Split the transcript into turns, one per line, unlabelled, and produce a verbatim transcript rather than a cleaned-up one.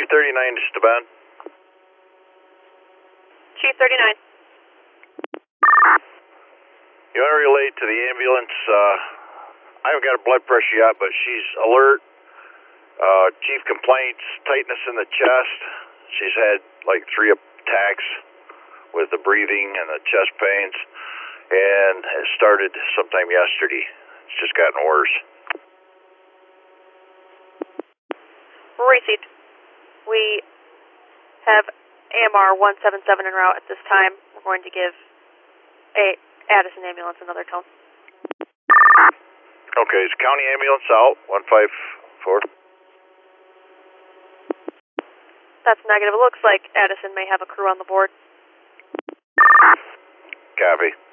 thirty-nine to Esteban.
Chief thirty-nine.
You want to relate to the ambulance? Uh, I haven't got her blood pressure yet, but she's alert. Uh, chief complaints, tightness in the chest. She's had like three attacks with the breathing and the chest pains, and it started sometime yesterday. It's just gotten worse.
Received. We have A M R one seven seven en route at this time. We're going to give a Addison ambulance another tone.
Okay, is county ambulance out? one five four.
That's negative. It looks like Addison may have a crew on the board.
Copy.